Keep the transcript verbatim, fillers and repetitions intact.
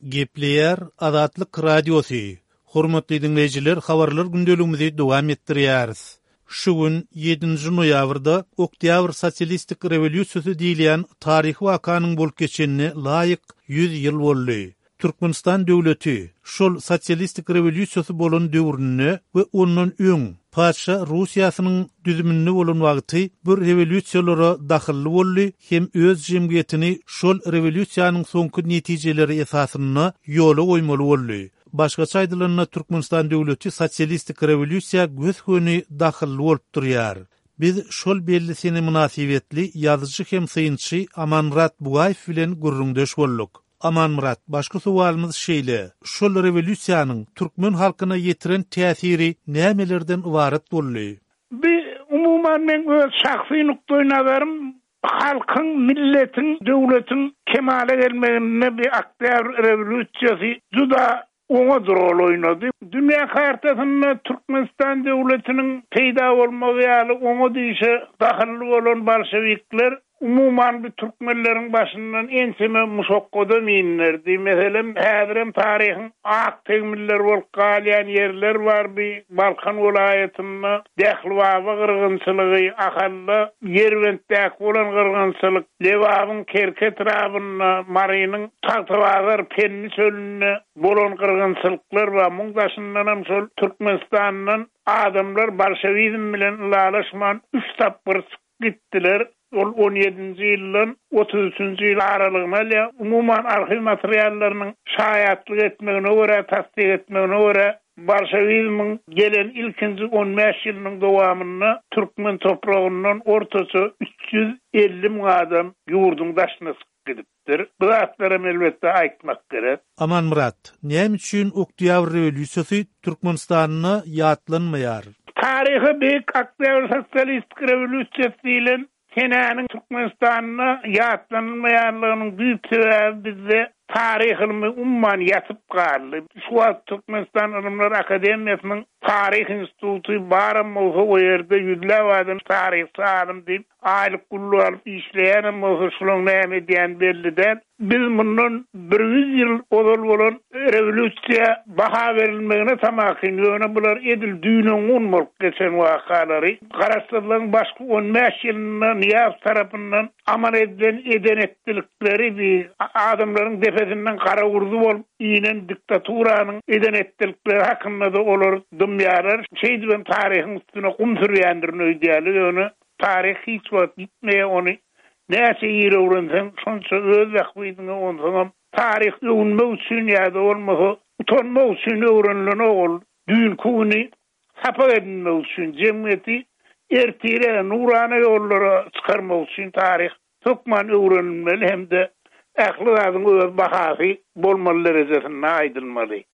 Gepleyer Azatlyk Radiosu. Hormatly dinleyijiler, habarlar gündelüğümüzi dowam etdirýäris. Şu gün ýedinji noýabrda Oktyabr Sosialistik Rewolýusiýasy diýilen taryhy wakanyň bolup geçenine laýyk yüz ýyl boldy. Türkmenistan döwleti şol sosialistik rewolýusiýasy bolan döwrüne we onuň öň Paşa Russiýasynyň düzüminde bolan wagty bir rewolýusiýalara dahilli boldy hem öz jemgyýetini şol rewolýusiýanyň soňky netijeleri esasyna ýola goýmaly boldy. Başga çaýdylarynda Türkmenistan döwleti sosialistik rewolýusiýa göz höni dahilli bolup durýar. Biz şol belli seni münasibetli ýazyjy hem syýynçy Amanmurat Bugaýew bilen gurrundeş bolduk. Amanmurat, başka sualımız şeýle. Şol rewolýusiýanyň türkmen halkyna ýetiren täsiri nämelerden ibaret boldy? Bir umuman men öz şahsy nukdaýy nazarym halkyň, milletin, döwletin kemale gelmegine bir Oktyabr rewolýusiýasy juda oňa rol oýnady. Dünýä hartasynda Türkmenistan döwletiniň peýda bolmagy ýaly oňa diýişe dahilli bolan bolşewikler umuman bir Türkmenlerin başından enseme muşokkoda minlerdi. Meselem häzirem taryhyň ak tegmiller bolup galýan yerler bar bir Balkan welaýatynda dähliwaby gyrgynçylygy, ahalla Yerwentdäki bolan gyrgynçylyk, Lewabyň Kerke trabyna, Marynyň Tagtawazar Penni çölüne bolan gyrgynçylyklar we muňdaşyndan hem şol Türkmenistanyň adamlar bolşewizm bilen ulalaşman üç tapyr gitdiler. on ýedinji ýylyň otuz üçünji ýyl aralygyna umuman arxiv materiallarynyň şaýatlyk etmegine görä, tasdik etmegine görä bolşewizmiň gelen ilkinji on beş ýylynyň dowamyny türkmen topragyndan ortaça üç ýüz elli miň adam ýurdun daşyna gidipdir. Bu zatlara elbetde aýtmak gerek. Amanmurat, näme üçin Oktyabr rewolýusiýasy Türkmenistanyna ýatlanmaýar? Taryhy büýük Oktyabr sosialistik rewolýusiýasy diýilen Senäniň Türkmenistanyna ýatlanmaýanlygynyň büýük sebäbi bizde taryhyny umman ýatyp galdy. Şu wagt Türkmenistan Ilimler Akademiýasynyň Taryh instituty barym bolsa o ýerde ýüzläp adam taryh salim diýip aýlyk gully alyp işleýän bolsa şulaň näme diýen belliden biz mundan bir yüz ýyl odal bolan rewolýusiýa baha berilmegine tamakin ýöne bular edil düýnüň unmalyk geçen wakalary garaşdyrylan başga on beş ýylyna Niýaz tarapyndan aman edilen eden etdilikleri bir adamlaryň defesinden kara urdu bolup ýynen diktaturanyň eden etdilikleri hakynda da olar dümýalar şeýdi ben taryhyň üstüne kum sürýändirni öýdýäli ýöne taryh hiç wagt gitmeýär ony näçe ýere öwrensen şonça öz wagtyny onsoňam taryh öwünmek üçin ýa-da bolmasa utanmak üçin öwrenilen ol düýün kuny sapa edilmek üçin jemgyýeti ertire nurana ýollara çykarmak üçin taryh hökmen öwrenilmeli hem de ähli adyň öz bahasy bolmaly derejesinde aýdylmaly.